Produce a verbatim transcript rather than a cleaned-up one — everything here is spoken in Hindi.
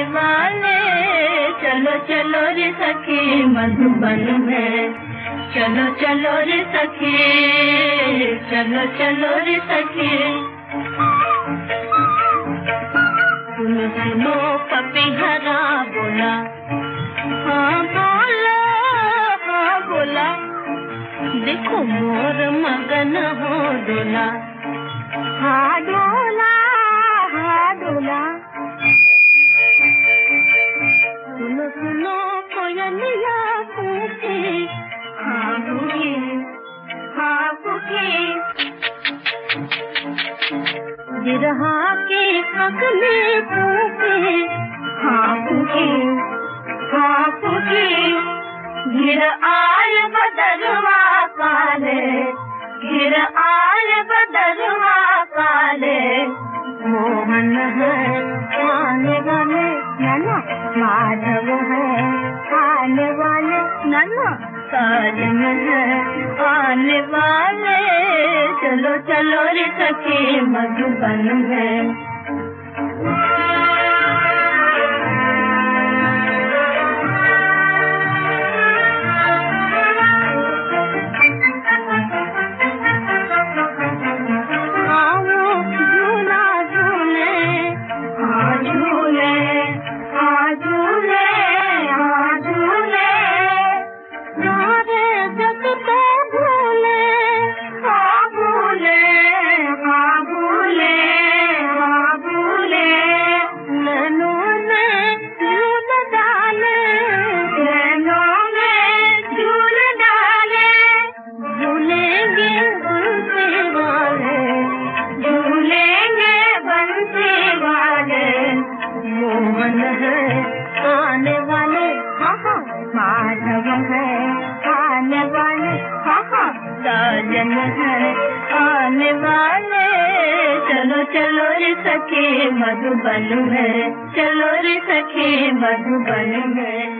वाले, चलो चलो रे सखी मधुबन में, चलो चलो रे सखी, चलो चलो रे सखी। सुनो सुनो पपीहरा बोला, हाँ बोला, हाँ बोला, देखो मोर मगन हो डोला, हाँ डोला, हाँ डोला। सुनो सुनो कोयलिया कूके, हाँ कूके, हाँ कूके, जिरहा के अगले कूके, हाँ कूके, हाँ कूके, गिर आय बदरवा काले, गिर आय बदरवा काले, मोहन है आने वाले नन्ना, माधव है आने वाले नन्ना, साजन है आने वाले, चलो चलो रे सखी मधुबन में। मोहन है आने वाले, हाँ हाँ, माधव है आने वाले, हाँ हाँ, साजन है आने वाले, चलो चलो रे सखी मधुबन में, चलो रे सखी मधुबन में।